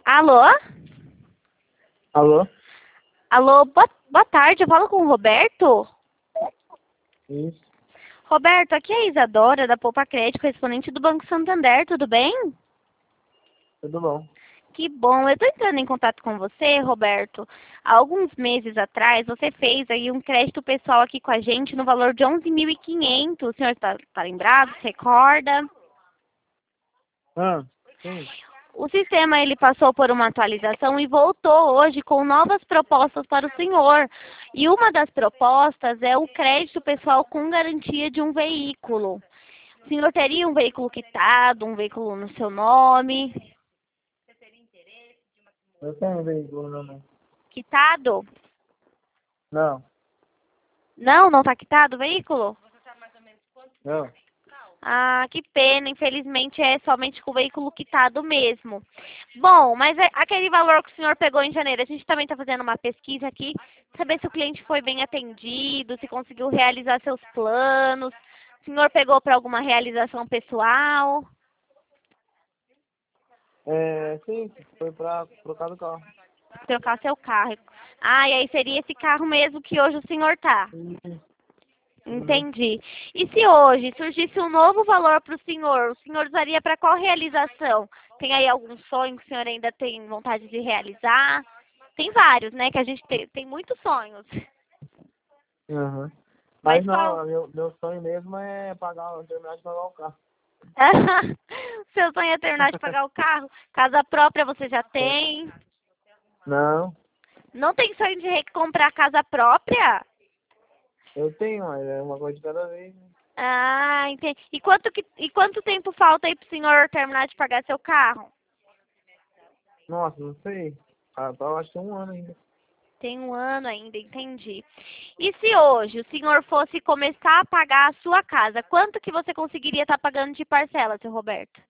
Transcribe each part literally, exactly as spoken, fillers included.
Alô? Alô? Alô, boa, boa tarde, eu falo com o Roberto? Isso, Roberto, aqui é a Isadora, da Poupa Crédito, correspondente do Banco Santander, tudo bem? tudo bom. Que bom, eu estou entrando em contato com você, Roberto. Há alguns meses atrás, você fez aí um crédito pessoal aqui com a gente no valor de onze mil e quinhentos. O senhor está tá lembrado, se recorda? Ah, sim. O sistema ele passou por uma atualização e voltou hoje com novas propostas para o senhor. E uma das propostas é o crédito pessoal com garantia de um veículo. O senhor teria um veículo quitado, um veículo no seu nome? Eu tenho um veículo no meu nome. Quitado? Não, Não, não está quitado o veículo? não. Ah, que pena, infelizmente é somente com o veículo quitado mesmo. Bom, mas é aquele valor que o senhor pegou em janeiro, a gente também está fazendo uma pesquisa aqui, saber se o cliente foi bem atendido, se conseguiu realizar seus planos. O senhor pegou para alguma realização pessoal? É, sim, foi pra trocar do carro. Trocar seu carro. Ah, e aí seria esse carro mesmo que hoje o senhor tá. Uhum. Entendi. E se hoje surgisse um novo valor para o senhor, o senhor usaria para qual realização? Tem aí algum sonho que o senhor ainda tem vontade de realizar? Tem vários, né? Que a gente tem, tem muitos sonhos. Uhum. Mas Mas qual? não, meu, meu sonho mesmo é pagar, terminar de pagar o carro. Seu sonho é terminar de pagar o carro? Casa própria você já É. tem? Não, Não tem sonho de re- comprar casa própria? eu tenho, mas é uma coisa de cada vez, né? Ah, entendi. E quanto, que, e quanto tempo falta aí pro senhor terminar de pagar seu carro? Nossa, não sei. Ah, tá, eu acho que é um ano ainda. Tem um ano ainda, entendi. E se hoje o senhor fosse começar a pagar a sua casa, quanto que você conseguiria estar pagando de parcela, seu Roberto?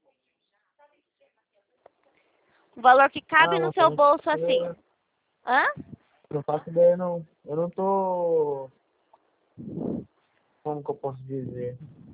Um valor que cabe Ah, no não, seu não bolso faço assim. ideia, Hã? não faço ideia não. Eu não tô, como que eu posso dizer?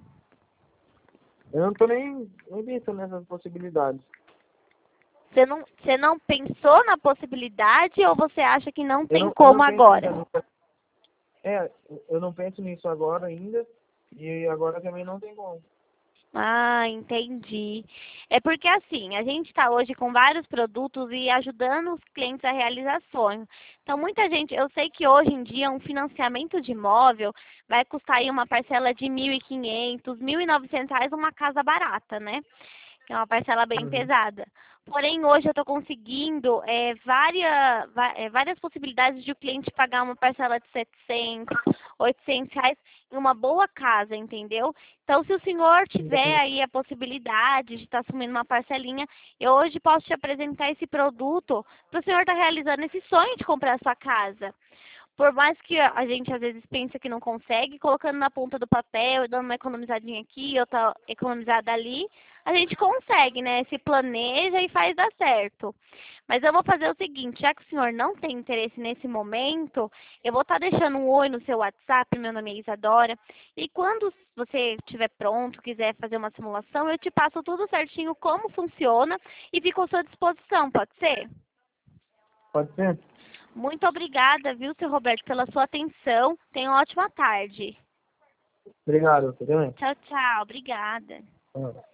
Eu não tô nem, nem pensando nessas possibilidades. Você não, você não pensou na possibilidade ou você acha que não Eu tem não, eu como não penso agora? nessa, é, eu não penso nisso agora ainda, e agora também não tem como. Ah, entendi. É porque assim, a gente está hoje com vários produtos e ajudando os clientes a realizar sonhos. Então, muita gente, eu sei que hoje em dia um financiamento de imóvel vai custar aí uma parcela de mil e quinhentos, mil e novecentos reais uma casa barata, né? Que é uma parcela bem Uhum. pesada. Porém, hoje eu estou conseguindo é, várias, va- é, várias possibilidades de o cliente pagar uma parcela de setecentos, oitocentos reais em uma boa casa, entendeu? Então, se o senhor tiver aí a possibilidade de estar assumindo uma parcelinha, eu hoje posso te apresentar esse produto para o senhor estar realizando esse sonho de comprar a sua casa. Por mais que a gente às vezes pensa que não consegue, colocando na ponta do papel, dando uma economizadinha aqui, outra economizada ali, a gente consegue, né? Se planeja e faz dar certo. Mas eu vou fazer o seguinte, já que o senhor não tem interesse nesse momento, eu vou estar deixando um oi no seu WhatsApp, meu nome é Isadora, e quando você estiver pronto, quiser fazer uma simulação, eu te passo tudo certinho como funciona e fico à sua disposição, pode ser? Pode ser? Muito obrigada, viu, seu Roberto, pela sua atenção. Tenha uma ótima tarde. Obrigado, você também. Tchau, tchau. Obrigada. Ah.